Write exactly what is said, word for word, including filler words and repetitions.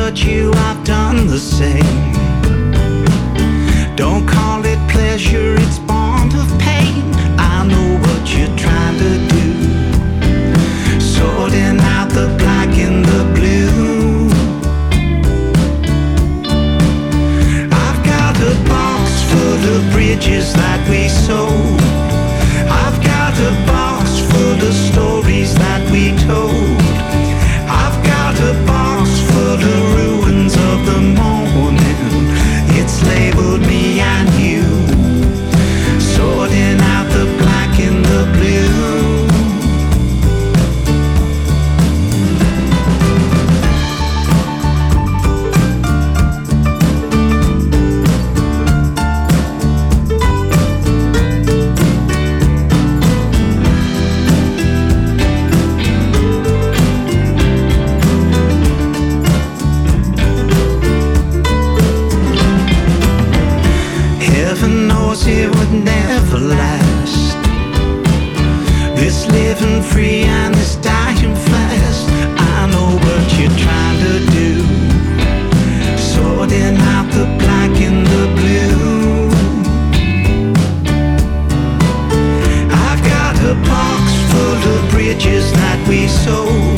hurt you, I've done the same. Don't call it pleasure, it's born of pain. I know what you're trying to do, sorting out the black and the blue. I've got a box full of bridges that we sold. I've got a box full of stories that we told. I've got a box full of ruins of the morning. It's labeled me and you, sorting out the black and the blue. Heaven knows it would never last, this living free and this dying fast. I know what you're trying to do, sorting out the black and the blue. I've got a box full of bridges that we sold.